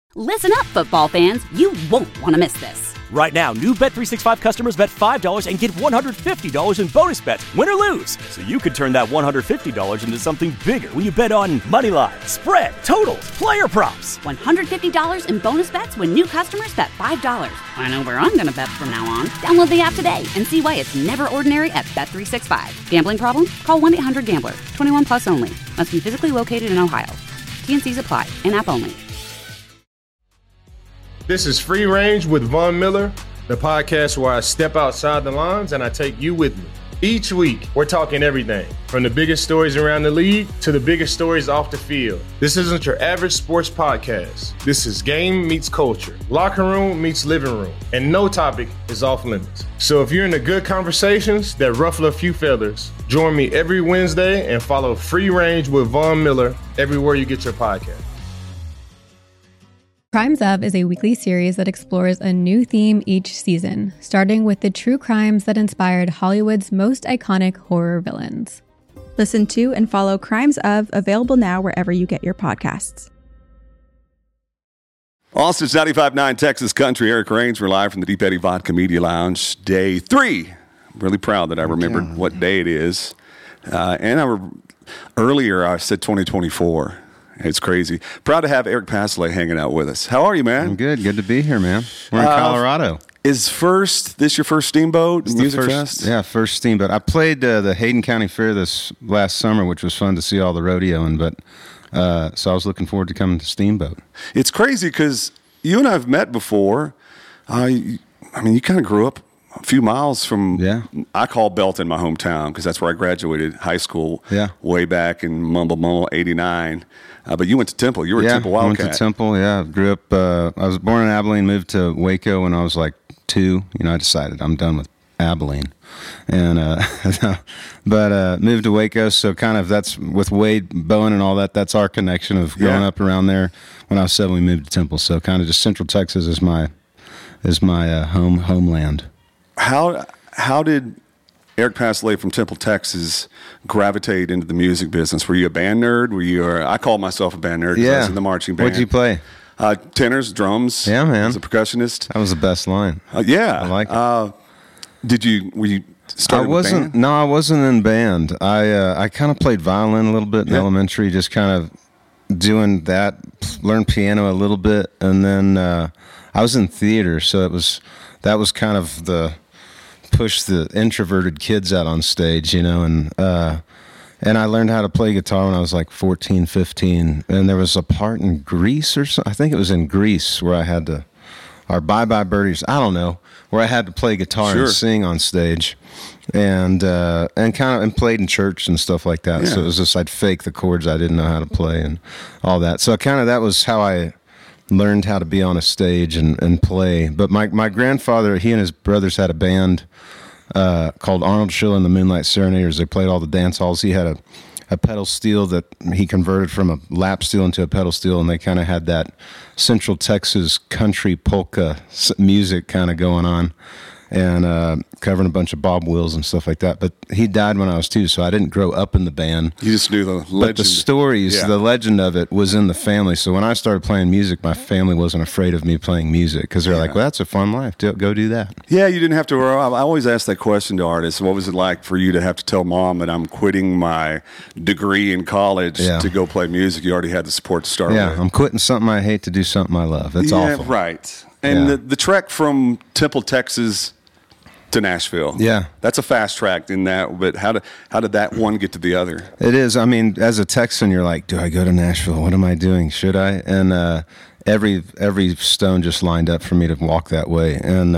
Listen up, football fans. You won't want to miss this. Right now, new Bet365 customers bet $5 and get $150 in bonus bets, win or lose. So you could turn that $150 into something bigger when you bet on money line, spread, totals, player props. $150 in bonus bets when new customers bet $5. I know where I'm going to bet from now on. Download the app today and see why it's never ordinary at Bet365. Gambling problem? Call 1-800-GAMBLER. 21 plus only. Must be physically located in Ohio. T&Cs apply. In-app only. This is Free Range with Von Miller, the podcast where I step outside the lines and I take you with me. Each week, we're talking everything from the biggest stories around the league to the biggest stories off the field. This isn't your average sports podcast. This is game meets culture, locker room meets living room, and no topic is off limits. So if you're into good conversations that ruffle a few feathers, join me every Wednesday and follow Free Range with Von Miller everywhere you get your podcast. Crimes Of is a weekly series that explores a new theme each season, starting with the true crimes that inspired Hollywood's most iconic horror villains. Listen to and follow Crimes Of, available now wherever you get your podcasts. Austin's 95.9 Texas Country. Eric Rains. We're live from the Deep Eddy Vodka Media Lounge, day 3. I'm really proud that I remembered what day it is. Earlier I said 2024. It's crazy. Proud to have Eric Paslay hanging out with us. How are you, man? I'm good. Good to be here, man. We're in Colorado. Is this your first Steamboat Music Fest? Yeah, first Steamboat. I played the Hayden County Fair this last summer, which was fun to see all the rodeoing, but so I was looking forward to coming to Steamboat. It's crazy because you and I have met before. You kind of grew up a few miles from, I call Belton my hometown because that's where I graduated high school way back in Mumble 89. But you went to Temple. You were a Temple Wildcat. I went to Temple, Grew up, I was born in Abilene, moved to Waco when I was like 2. I decided I'm done with Abilene. And but moved to Waco, so kind of that's with Wade Bowen and all that, that's our connection of growing up around there. When I was 7, we moved to Temple, so kind of just Central Texas is my homeland. How did Eric Paslay from Temple, Texas, gravitate into the music business? Were you a band nerd? I call myself a band nerd because I was in the marching band. What'd you play? Tenors, drums. Yeah, man. As a percussionist. That was the best line. I like it. Were you started with band? No, I wasn't in band. I kind of played violin a little bit in elementary, just kind of doing that, learned piano a little bit, and then I was in theater, so that was kind of the push the introverted kids out on stage, and I learned how to play guitar when I was like 14, 15, and there was a part in Grease or something. I think it was in Grease where I had to, or Bye Bye Birdies, I don't know, where I had to play guitar and sing on stage, and played in church and stuff like that. So it was just I'd fake the chords I didn't know how to play and all that. So that was how I learned how to be on a stage and play. But my grandfather, he and his brothers had a band called Arnold Schiller and the Moonlight Serenaders. They played all the dance halls. He had a pedal steel that he converted from a lap steel into a pedal steel, and they kind of had that Central Texas country polka music kind of going on, and covering a bunch of Bob Wills and stuff like that. But he died when I was 2, so I didn't grow up in the band. You just knew the legend. But the stories, the legend of it was in the family. So when I started playing music, my family wasn't afraid of me playing music because they're like, well, that's a fun life. Go do that. Yeah, you didn't have to. I always ask that question to artists. What was it like for you to have to tell mom that I'm quitting my degree in college to go play music? You already had the support to start with. Yeah, I'm quitting something I hate to do something I love. That's awful. Right. And the trek from Temple, Texas to Nashville. Yeah. That's a fast track in that, but how did that one get to the other? It is. I mean, as a Texan, you're like, do I go to Nashville? What am I doing? Should I? And every stone just lined up for me to walk that way. And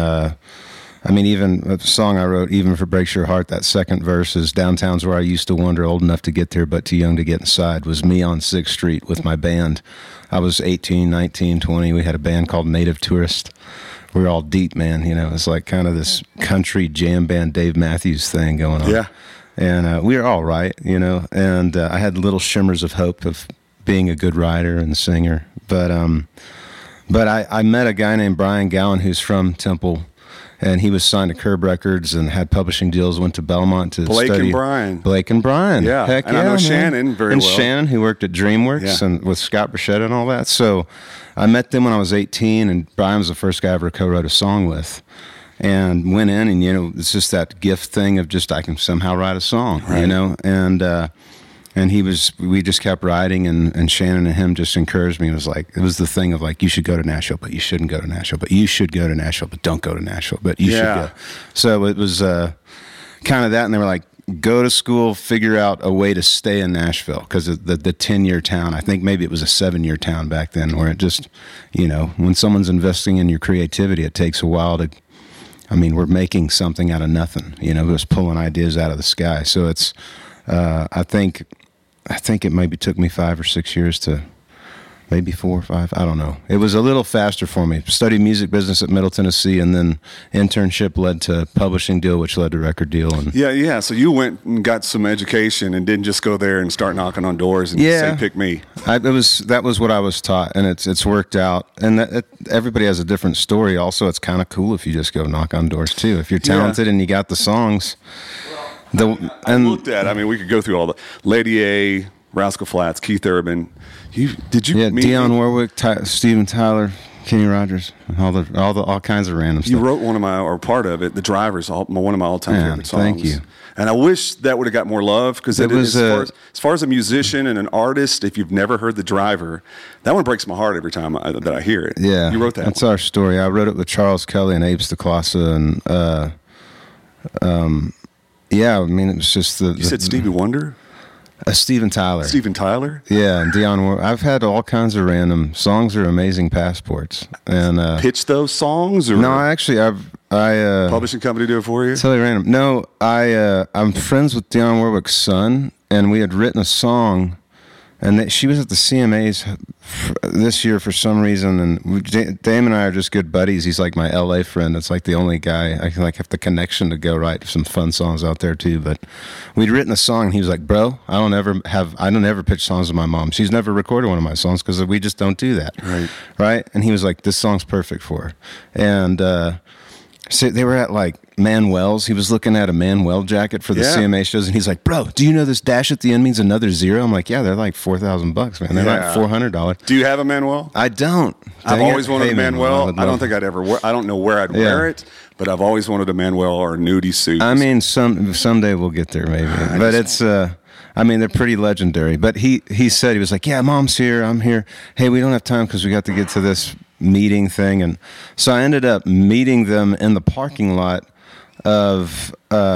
even a song I wrote, Even for Breaks Your Heart, that second verse is downtown's where I used to wander, old enough to get there, but too young to get inside, was me on 6th Street with my band. I was 18, 19, 20. We had a band called Native Tourist. We were all deep, man. It's like kind of this country jam band Dave Matthews thing going on. Yeah. And we were all right, and I had little shimmers of hope of being a good writer and singer. But I met a guy named Brian Gowan who's from Temple, and he was signed to Curb Records and had publishing deals. Went to Belmont to Blake study. and Brian. Blake and Brian. Yeah, heck and yeah, I know man. Shannon very well. And Shannon, who worked at DreamWorks and with Scott Bruschetta and all that. So I met them when I was 18, and Brian was the first guy I ever co-wrote a song with. And went in, and it's just that gift thing of just I can somehow write a song, and we just kept writing, and Shannon and him just encouraged me. It was the thing of like, you should go to Nashville, but you shouldn't go to Nashville, but you should go to Nashville, but don't go to Nashville, but you should go. So it was kind of that, and they were like, go to school, figure out a way to stay in Nashville, because the 10-year town, I think maybe it was a 7-year town back then, where it just, when someone's investing in your creativity, it takes a while to. I mean, we're making something out of nothing, just pulling ideas out of the sky. So it's, I think it maybe took me 5 or 6 years to, maybe 4 or 5, I don't know. It was a little faster for me. Studied music business at Middle Tennessee, and then internship led to publishing deal, which led to record deal. And yeah. So you went and got some education and didn't just go there and start knocking on doors and say, pick me. That was what I was taught, and it's worked out. And everybody has a different story. Also, it's kind of cool if you just go knock on doors too. If you're talented and you got the songs. I looked at. I mean, we could go through all the Lady A, Rascal Flatts, Keith Urban. Did you meet Dionne Warwick, Steven Tyler, Kenny Rogers, all kinds of random stuff. You wrote part of it. The Drivers, one of my all-time favorite songs. Thank you. And I wish that would have got more love, because as far as a musician and an artist, if you've never heard The Driver, that one breaks my heart every time that I hear it. Yeah, you wrote that. That's one. Our story. I wrote it with Charles Kelly and Abe Stacklasa, and I mean, it was just You said Stevie Wonder. Steven Tyler. Steven Tyler? Yeah, and Dionne Warwick. I've had all kinds of random songs are amazing passports. And pitch those songs? Or no, actually, I publishing company do it for you? Totally random. No, I'm friends with Dionne Warwick's son, and we had written a song, and she was at the CMAs this year for some reason, and Dame and I are just good buddies. He's like my LA friend. It's like the only guy I can have the connection to go write some fun songs out there too. But we'd written a song, and he was like, "Bro, I don't ever pitch songs to my mom. She's never recorded one of my songs because we just don't do that." Right. And he was like, "This song's perfect for her." And so they were at like Manuel's. He was looking at a Manuel jacket for the CMA shows, and he's like, "Bro, do you know this dash at the end means another zero?" I'm like, "Yeah, they're like $4,000, man. They're like $400." Do you have a Manuel? I don't. I've always wanted a Manuel. I don't think I'd ever wear. I don't know where I'd wear it, but I've always wanted a Manuel or a nudie suit. I mean, someday we'll get there, maybe. But it's. I mean, they're pretty legendary. But he said, he was like, "Yeah, Mom's here. I'm here. Hey, we don't have time because we got to get to this meeting thing." And so I ended up meeting them in the parking lot of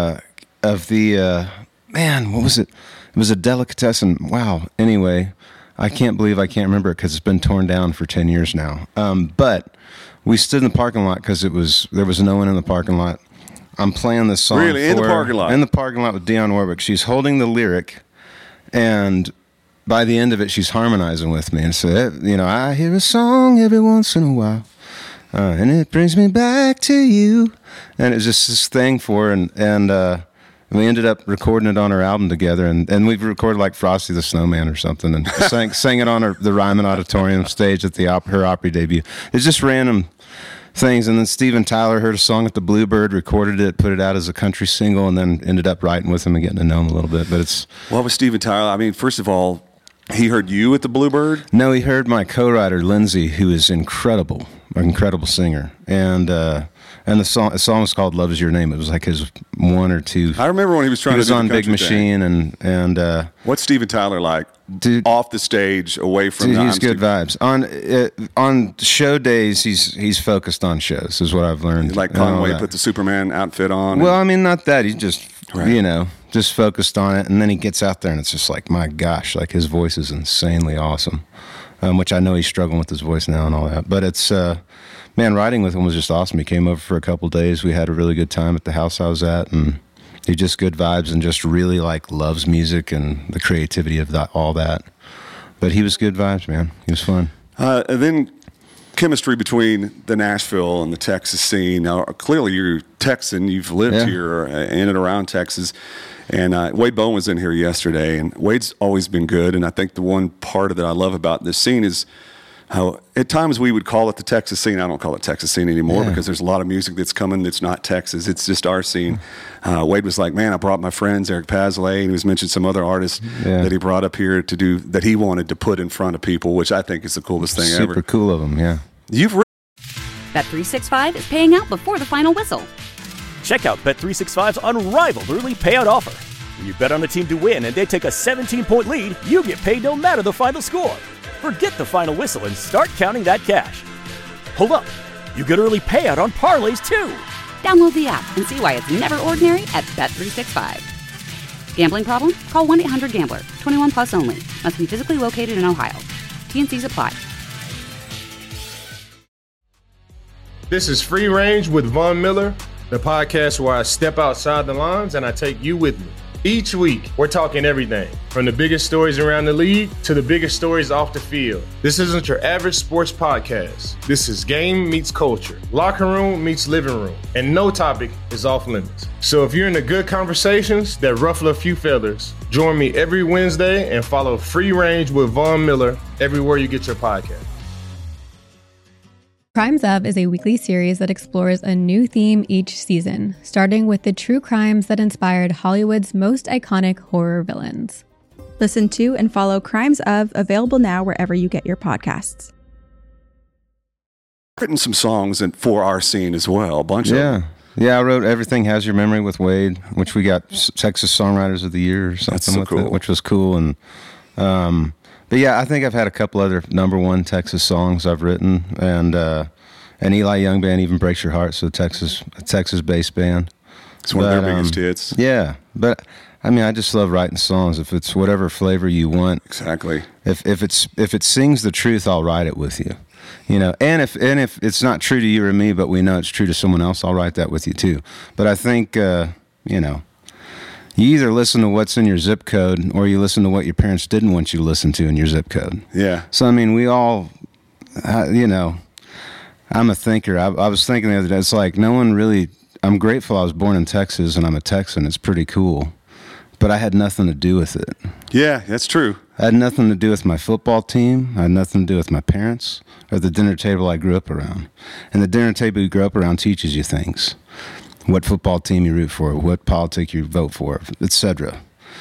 the man, what was it? It was a delicatessen. Wow. Anyway, I can't believe I can't remember it because it's been torn down for 10 years now. But we stood in the parking lot because there was no one in the parking lot. I'm playing this song. Really? In the parking lot? In the parking lot with Dionne Warwick. She's holding the lyric, and by the end of it, she's harmonizing with me. And so, I hear a song every once in a while, and it brings me back to you. And it's just this thing for her, and we ended up recording it on her album together. And we've recorded like Frosty the Snowman or something, and sang it on the Ryman Auditorium stage at her Opry debut. It's just random things. And then Steven Tyler heard a song at the Bluebird, recorded it, put it out as a country single, and then ended up writing with him and getting to know him a little bit. But it's what was Steven Tyler? I mean, first of all, he heard you at the Bluebird? No, he heard my co-writer Lindsay, who is an incredible singer, and the song was called "Love Is Your Name." It was like his one or two. I remember when he was trying. He was to do on the Big Machine thing. and what's Steven Tyler like? Dude, off the stage, away from. Dude, he's good vibes. On show days, he's focused on shows. Is what I've learned. Like Conway put the Superman outfit on. Well, I mean, not that. He just just focused on it, and then he gets out there, and it's just like, my gosh, like his voice is insanely awesome. Which I know he's struggling with his voice now and all that, but it's. Man, riding with him was just awesome. He came over for a couple days. We had a really good time at the house I was at, and he just good vibes and just really loves music and the creativity of all that. But he was good vibes, man. He was fun. And then chemistry between the Nashville and the Texas scene. Now, clearly you're Texan. You've lived here in and around Texas. And Wade Bowen was in here yesterday, and Wade's always been good. And I think the one part that I love about this scene is how at times we would call it the Texas scene. I don't call it Texas scene anymore because there's a lot of music that's coming that's not Texas. It's just our scene. Wade was like, man, I brought my friends, Eric Pazlay, and he was mentioning some other artists that he brought up here to do, that he wanted to put in front of people, which I think is the coolest thing ever. Super cool of them, yeah. Bet365 is paying out before the final whistle. Check out Bet365's unrivaled early payout offer. When you bet on a team to win and they take a 17-point lead, you get paid no matter the final score. Forget the final whistle and start counting that cash. Hold up. You get early payout on parlays, too. Download the app and see why it's never ordinary at Bet365. Gambling problem? Call 1-800-GAMBLER. 21 plus only. Must be physically located in Ohio. T&Cs apply. This is Free Range with Von Miller, the podcast where I step outside the lines and I take you with me. Each week, we're talking everything from the biggest stories around the league to the biggest stories off the field. This isn't your average sports podcast. This is game meets culture, locker room meets living room, and no topic is off limits. So if you're into good conversations that ruffle a few feathers, join me every Wednesday and follow Free Range with Von Miller everywhere you get your podcast. Crimes Of is a weekly series that explores a new theme each season, starting with the true crimes that inspired Hollywood's most iconic horror villains. Listen to and follow Crimes Of, available now wherever you get your podcasts. I've written some songs for our scene as well, a bunch of them. Yeah, I wrote Everything Has Your Memory with Wade, which we got Texas Songwriters of the Year or something with it, which was cool. And but yeah, I think I've had a couple other number one Texas songs I've written, and Eli Young Band, Even Breaks Your Heart, so Texas-based band. It's one of their biggest hits. Yeah, but I mean, I just love writing songs. If it's whatever flavor you want, exactly. If it sings the truth, I'll write it with you. You know, and if it's not true to you or me, but we know it's true to someone else, I'll write that with you too. But I think you know, you either listen to what's in your zip code or you listen to what your parents didn't want you to listen to in your zip code. Yeah. So, I mean, we all, you know, I'm a thinker. I was thinking the other day, it's like no one really, I'm grateful I was born in Texas and I'm a Texan. It's pretty cool. But I had nothing to do with it. Yeah, that's true. I had nothing to do with my football team. I had nothing to do with my parents or the dinner table I grew up around. And the dinner table you grew up around teaches you things. What football team you root for, what politic you vote for, etc.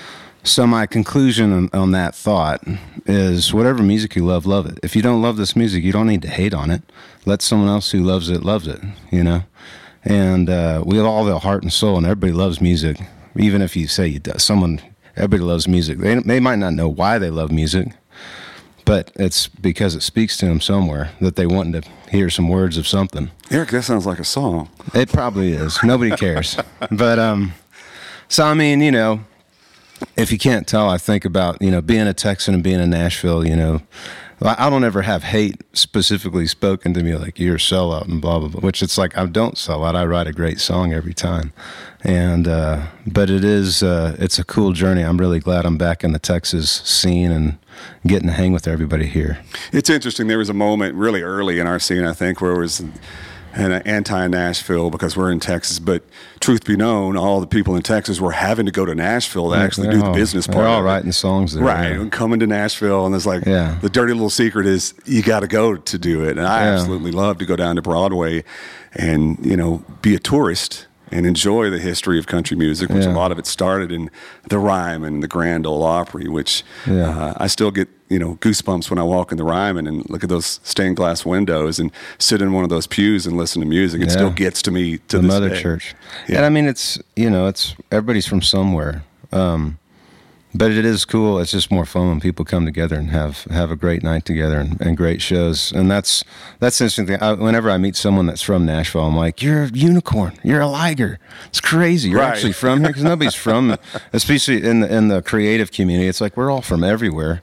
So my conclusion on that thought is whatever music you love it. If you don't love this music, you don't need to hate on it. Let someone else who loves it, you know? And we have all the heart and soul, and everybody loves music. Even if you say everybody loves music. They might not know why they love music, but it's because it speaks to them somewhere that they want to hear some words of something. Eric, that sounds like a song. It probably is. Nobody cares. But, so I mean, you know, if you can't tell, I think about, you know, being a Texan and being in Nashville, you know, I don't ever have hate specifically spoken to me like you're a sellout and blah, blah, blah, which it's like I don't sell out. I write a great song every time. And, but it's a cool journey. I'm really glad I'm back in the Texas scene and getting to hang with everybody here. It's interesting. There was a moment really early in our scene, I think, where it was an anti-Nashville because we're in Texas. But truth be known, all the people in Texas were having to go to Nashville to actually do the business part. They're all writing songs there. Right. And coming to Nashville, and it's like the dirty little secret is you got to go to do it. And I absolutely love to go down to Broadway and, you know, be a tourist and enjoy the history of country music, which a lot of it started in the Ryman and the Grand Ole Opry, which I still get, you know, goosebumps when I walk in the Ryman and look at those stained glass windows and sit in one of those pews and listen to music. It still gets to me to the this Mother day. Church. Yeah. And I mean, it's, you know, it's everybody's from somewhere. But it is cool. It's just more fun when people come together and have a great night together and great shows. And that's the interesting thing. Whenever I meet someone that's from Nashville, I'm like, you're a unicorn. You're a liger. It's crazy. You're actually from here because nobody's from, especially in the creative community. It's like we're all from everywhere.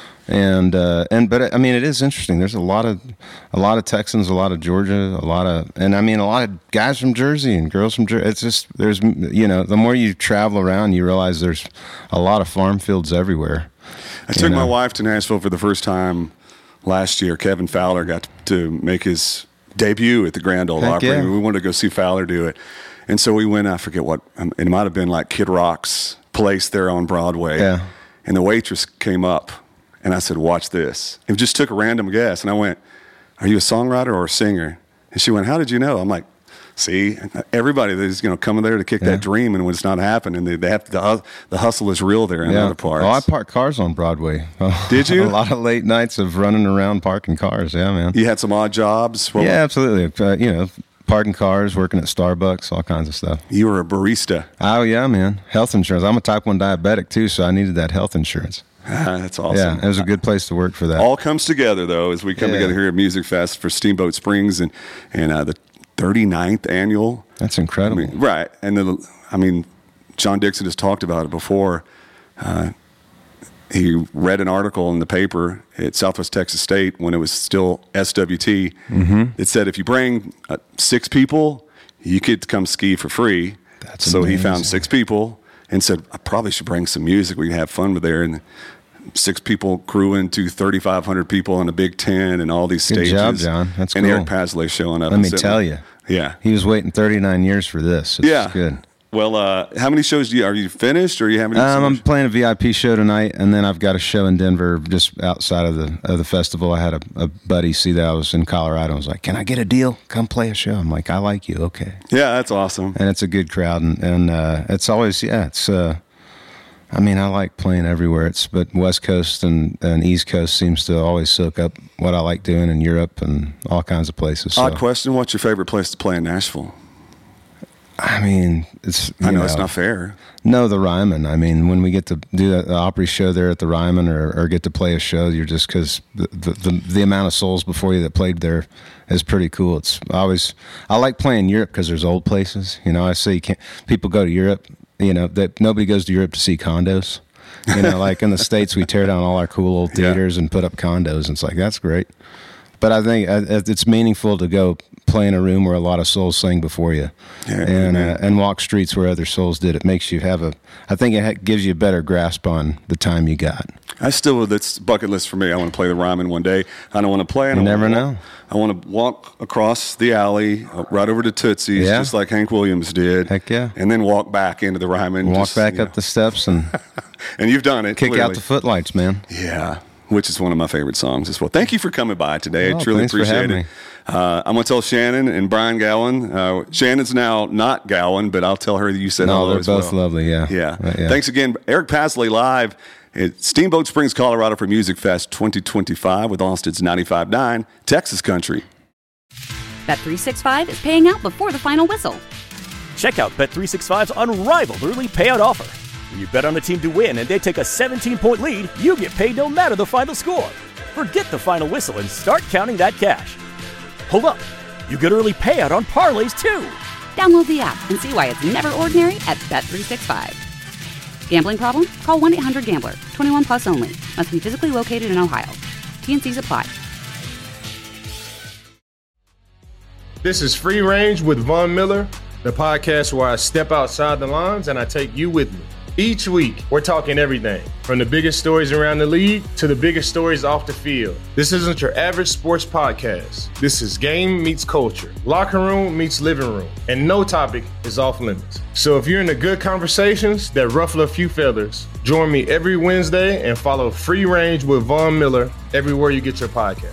But I mean, it is interesting. There's a lot of Texans, a lot of Georgia, a lot of guys from Jersey and girls from Jersey. It's just, there's, you know, the more you travel around, you realize there's a lot of farm fields everywhere. I took my wife to Nashville for the first time last year. Kevin Fowler got to make his debut at the Grand Ole Opry. Yeah. We wanted to go see Fowler do it. And so we went, I forget what, it might have been like Kid Rock's place there on Broadway. Yeah. And the waitress came up And I said, watch this. It just took a random guess. And I went, are you a songwriter or a singer? And she went, how did you know? I'm like, see, everybody is coming there to kick that dream, and when it's not happening, they have to, the hustle is real there in other parts. Oh, I parked cars on Broadway. Did you? A lot of late nights of running around parking cars. Yeah, man. You had some odd jobs? Yeah, absolutely. Parking cars, working at Starbucks, all kinds of stuff. You were a barista. Oh, yeah, man. Health insurance. I'm a type 1 diabetic, too, so I needed that health insurance. That's awesome. Yeah, it was a good place to work for that. All comes together, though, as we come together here at Music Fest for Steamboat Springs and the 39th annual. That's incredible. Right. And John Dixon has talked about it before. He read an article in the paper at Southwest Texas State when it was still SWT. It said if you bring 6 people, you get to come ski for free. That's so amazing. He found 6 people and said, I probably should bring some music. We can have fun with there. And 6 people grew into 3,500 people on a big tent and all these stages. Good job, John. That's cool. And Eric Pasley showing up. Let me tell you. Yeah. He was waiting 39 years for this. It's good. Well, how many shows are you finished, or you having? I'm playing a VIP show tonight, and then I've got a show in Denver just outside of the festival. I had a buddy see that I was in Colorado. I was like, "Can I get a deal? Come play a show." I'm like, "I like you, okay." Yeah, that's awesome. And it's a good crowd, and it's always it's. I like playing everywhere. But West Coast and East Coast seems to always soak up what I like doing in Europe and all kinds of places. Odd question: what's your favorite place to play in Nashville? It's. I know it's not fair. No, the Ryman. When we get to do the Opry show there at the Ryman, or get to play a show, you're just because the amount of souls before you that played there is pretty cool. I like playing Europe because there's old places. I say people go to Europe. That nobody goes to Europe to see condos. Like in the States, we tear down all our cool old theaters and put up condos, and it's like that's great. But I think it's meaningful to go play in a room where a lot of souls sang before you, and walk streets where other souls did. It makes you I think it gives you a better grasp on the time you got. That's bucket list for me. I want to play the Ryman one day. I don't want to play. You never know. I want to walk across the alley, right over to Tootsie's, just like Hank Williams did. Heck yeah. And then walk back into the Ryman. Walk back up the steps and and you've done it. Kick clearly. out the footlights, man. Yeah. Which is one of my favorite songs as well. Thank you for coming by today. I truly appreciate it. I'm going to tell Shannon and Brian Gowan. Shannon's now not Gowan, but I'll tell her that you said hello as well. They're both lovely, yeah. Thanks again. Eric Pasley live at Steamboat Springs, Colorado for Music Fest 2025 with Austin's 95.9 Texas Country. Bet365 is paying out before the final whistle. Check out Bet365's unrivaled early payout offer. When you bet on a team to win and they take a 17-point lead, you get paid no matter the final score. Forget the final whistle and start counting that cash. Hold up. You get early payout on parlays, too. Download the app and see why it's never ordinary at Bet365. Gambling problem? Call 1-800-GAMBLER. 21 plus only. Must be physically located in Ohio. T&Cs apply. This is Free Range with Von Miller, the podcast where I step outside the lines and I take you with me. Each week, we're talking everything from the biggest stories around the league to the biggest stories off the field. This isn't your average sports podcast. This is game meets culture, locker room meets living room, and no topic is off limits. So if you're into good conversations that ruffle a few feathers, join me every Wednesday and follow Free Range with Von Miller everywhere you get your podcast.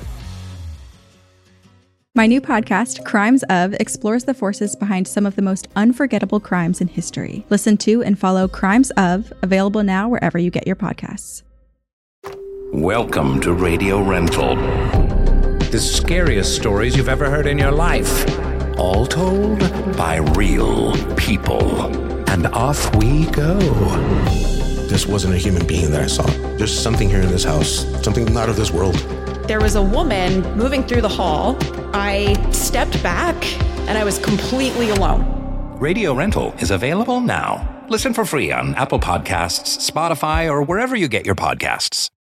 My new podcast, Crimes Of, explores the forces behind some of the most unforgettable crimes in history. Listen to and follow Crimes Of, available now wherever you get your podcasts. Welcome to Radio Rental. The scariest stories you've ever heard in your life. All told by real people. And off we go. This wasn't a human being that I saw. There's something here in this house, something not of this world. There was a woman moving through the hall. I stepped back and I was completely alone. Radio Rental is available now. Listen for free on Apple Podcasts, Spotify, or wherever you get your podcasts.